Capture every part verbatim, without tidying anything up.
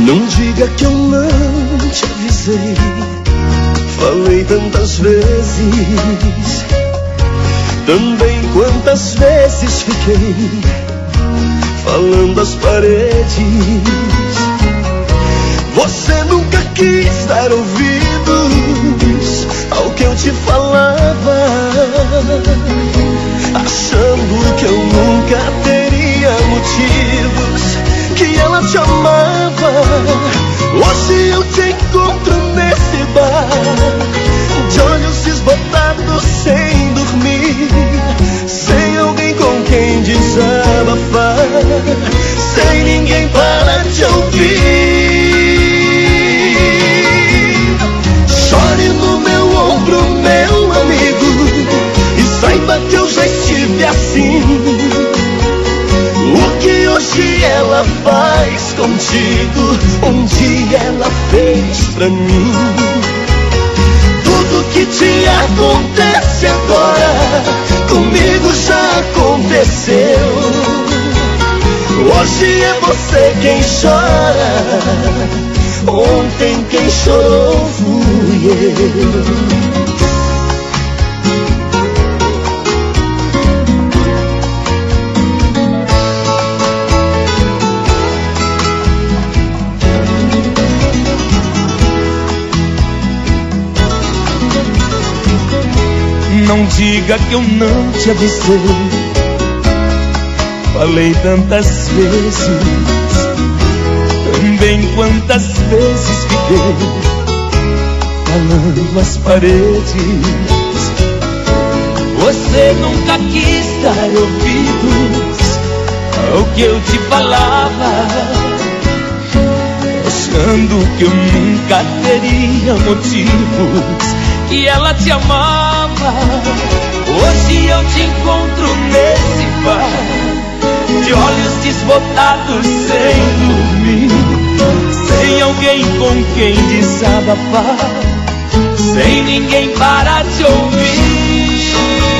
Não diga que eu não te avisei. Falei tantas vezes, também quantas vezes fiquei falando às paredes. Você nunca quis dar ouvidos ao que eu te falava, achando que eu nunca teria motivos, que ela te amava. Hoje eu te encontro nesse bar, de olhos desbotados, sem dormir, sem alguém com quem desabafar, sem ninguém para te ouvir. Chore no meu ombro, meu amigo, e saiba que eu já estive assim. O que hoje ela faz contigo, um dia ela fez pra mim. Tudo que te acontece agora, comigo já aconteceu. Hoje é você quem chora, ontem quem chorou fui eu. Não diga que eu não te avisei. Falei tantas vezes, também quantas vezes fiquei falando às paredes. Você nunca quis dar ouvidos ao que eu te falava, achando que eu nunca teria motivos, que ela te amava. Hoje eu te encontro nesse bar, de olhos desbotados, sem dormir, sem alguém com quem desabafar, sem ninguém para te ouvir.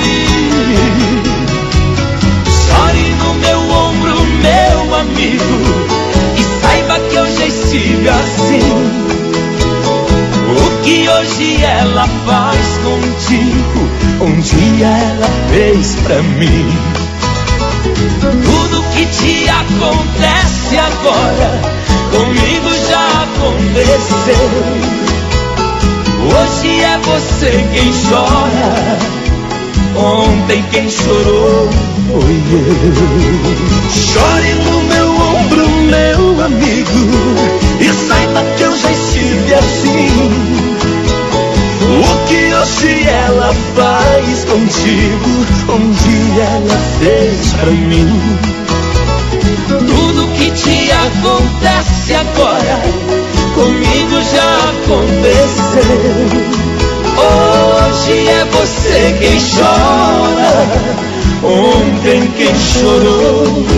Chore no meu ombro, meu amigo, e saiba que eu já estive assim. O que hoje ela faz contigo, um dia ela fez pra mim. Tudo que te acontece agora, comigo já aconteceu. Hoje é você quem chora, ontem quem chorou foi eu. Chore no meu ombro, meu amigo, e saiba que eu já estive assim. O que hoje ela faz contigo, um dia ela fez pra mim. Tudo que te acontece agora, comigo já aconteceu. Hoje é você quem chora, ontem quem chorou